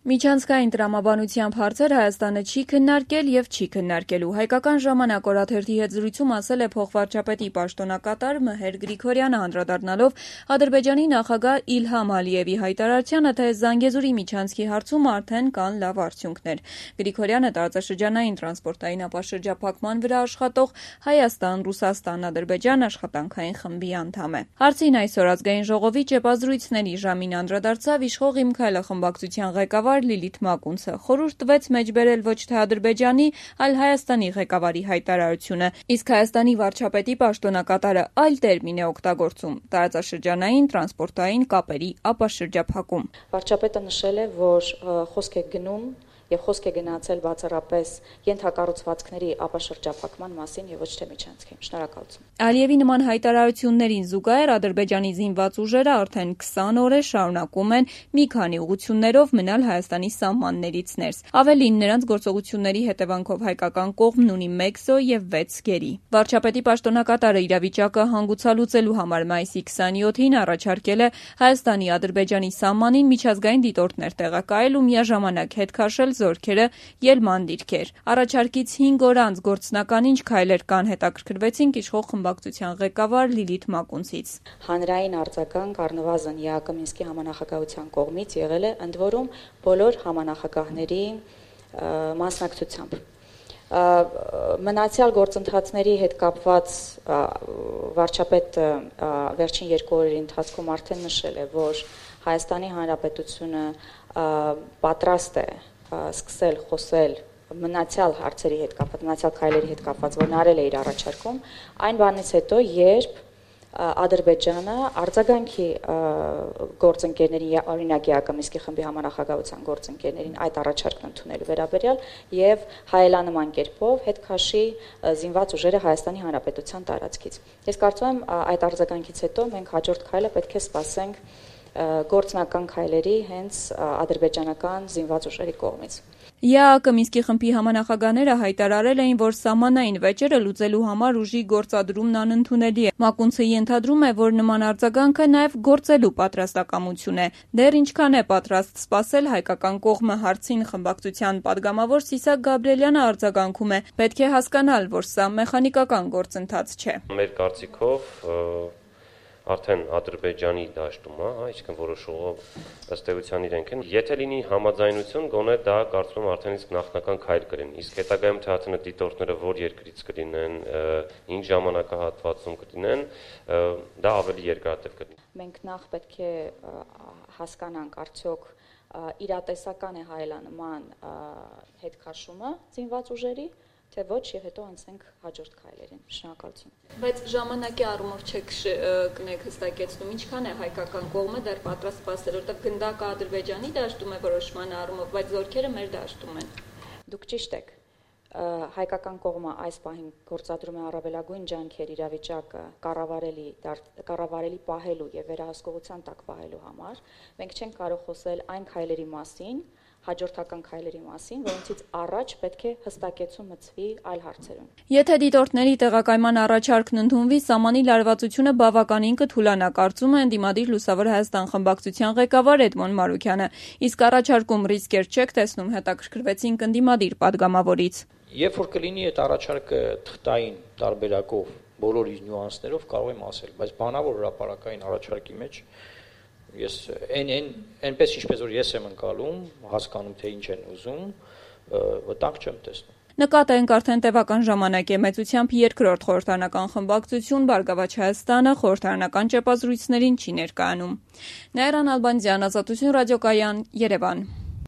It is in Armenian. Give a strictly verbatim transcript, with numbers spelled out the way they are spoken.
Միջանցքային տրամաբանությամբ հարցեր Հայաստանը չի քննարկել և չի քննարկելու։ Հայկական ժամանակ օրաթերթի հետ զրույցում ասել է փոխվարչապետի պաշտոնակատար Մհեր Գրիգորյանը, անդրադառնալով Ադրբեջանի նախագահ Իլհամ Ալիևի հայտարարությանը, թե Զանգեզուրի միջանցքի հարցում արդեն կան լավ արդյունքներ։ Գրիգորյանը տարածաշրջանային տրանսպորտային ապաշրջափակման վրա աշխատող Հայաստան, Ռուսաստան, Ադրբեջան աշխատանքային խմբի անդամ է։ Հարցին այսօր Ազգային ժողովի ճեպազրույցների ժամին անդրադարձավ իշխող Իմ քայլը խմբակցության ղեկավար Լիլիթ Մակունցը, խորհուրդ տվեց մեջբերել ոչ թե Ադրբեջանի, այլ Հայաստանի ղեկավարի հայտարարությունը, իսկ Հայաստանի վարչապետի պաշտոնակատարը այլ տերմին է օգտագործում՝ տարածաշրջանային տրանսպորտային կապերի ապաշրջափակում։ Վարչապետը նշել է, որ խոսք է գնում եւ խոսք է գնացել բացառապես ենթակառուցվածքների ապաշրջափակման մասին եւ ոչ թե միջանցքի։ Շնորհակալություն։ Ալիևի նման հայտարարություններին զուգահեռ Ադրբեջանի զինված ուժերը արդեն քսան օր է շարունակում են մի քանի ուղղություններով մնալ Հայաստանի սահմաններից ներս։ Ավելին, նրանց գործողությունների հետևանքով հայկական կողմն ունի մեկ զոհ եւ վեց գերի։ Վարչապետի պաշտոնակատարը իրավիճակը հանգուցալուծելու համար մայիսի քսանյոթին առաջարկել է Հայաստանի Ադրբեջանի սահմանին միջազգային դիտորդներ տեղակայել ու միաժամանակ հետ քաշել զորքերը ելման դիրքեր։ Առաջարկից հինգ օր անց գործնական ինչ քայլեր կան, հետաքրքրվեցինք իշխող խմբակցության ղեկավար Լիլիթ Մակունցից։ Հանրային արձագանք առնվազն ԵԱԿ Մինսկի համանախագահության կողմից եղել է ընդ որում բոլոր համանախագահների մասնակցությամբ։ Մնացյալ գործընթացների հետ կապված վարչապետը վերջին երկու օրերի ընթացքում արդեն նշել է, որ Հայաստանի Հանրապետությունը պատրաստ է սկսել խոսել մնացյալ հարցերի հետ կապված, մնացյալ քայլերի հետ կապված, որն արել է իր առաջարկում, այն բանից հետո, երբ Ադրբեջանը արձագանքի գործընկերներին, օրինակ ԵԱԿ Մինսկի խմբի համանախագահության գործընկերներին այդ առաջարկն ընդունելու վերաբերյալ եւ հայելանման կերպով հետ քաշի զինված ուժերը Հայաստանի Հանրապետության տարածքից։ Ես կարծում եմ այդ արձագանքից հետո մենք հաջորդ քայլը պետք է սպասենք գործնական քայլերի հենց ադրբեջանական զինված ուժերի կողմից։ ԵԱԿ Մինսկի խմբի համանախագահները հայտարարել էին, որ սահմանային վեճերը լուծելու համար ուժի գործադրումն անընդունելի է։ Մակունցը ենթադրում է, որ նման արձագանքը նաև գործելու պատրաստակամություն է։ Դեռ ինչքան է պատրաստ սպասել հայկական կողմը հարցին խմբակցության падգամավոր Սիսակ Գաբրիելյանը արձագանքում է. պետք է հասկանալ, որ սա մեխանիկական գործընթաց չէ։ Մեր կարծիքով արդեն Ադրբեջանի դաշտում է, այսինքն որոշողը ըստ էության իրենք են։ Եթե լինի համաձայնություն, գոնե դա կարծում եմ արդեն իսկ նախնական քայլ կլինի։ Իսկ հետագայում թե ՀԹՆ դիտորդները որ երկրից կլինեն, ինչ ժամանակահատվածում կլինեն, դա ավելի երկարատև կլինի։ Մենք նախ պետք է հասկանանք արդյոք իրատեսական է հայելանման հետ քաշումը զինված ուժերի, թե ոչ, եւ հետո անցնենք հաջորդ քայլերին։ Շնորհակալություն։ Բայց ժամանակի առումով չեք կնեք հստակեցնում, ինչքան է հայկական կողմը դեռ պատրաստ սպասել, որտեղ գնդակը Ադրբեջանի դաշտում է որոշման առումով, բայց զորքերը մեր դաշտում են։ Դուք ճիշտ եք։ Հայկական կողմը այս պահին գործադրում է առավելագույն ջանքեր իրավիճակը կառավարելի կառավարելի պահելու եւ վերահսկողության տակ պահելու համար։ Մենք չենք կարող խոսել այն քայլերի մասին, հաջորդական քայլերի մասին, որոնցից առաջ պետք է հստակեցում մտցվի այլ հարցերում։ Եթե դիտորդների տեղակայման առաջարկն ընդունվի, սահմանի լարվածությունը բավականին կթուլանա, կարծում է ընդդիմադիր Լուսավոր Հայաստան խմբակցության ղեկավար Էդմոն Մարուքյանը։ Իսկ առաջարկում ռիսկեր չեք տեսնում, հետաքրքրվեցինք ընդդիմադիր падգամավորից։ Երբ որ կլինի այդ առաջարկը թղթային տարբերակով բոլոր իր նյուանսներով կարող եմ ասել, բայց բանավոր հրապարակային առաջարկի մեջ ես այն այն այնպես ինչպես որ ես եմ ընկալում, հասկանում թե ինչ են ուզում, վտանգ չեմ տեսնում։ Նկատենք արդեն տևական ժամանակ է մեծությամբ երկրորդ խորհրդարանական խմբակցություն Բարգավաճ Հայաստանը խորհրդարանական ճեպազրույցներին չի ներկայանում։ Նաիրա Նալբանդյան, Ազատություն ռադիոկայան, Երևան։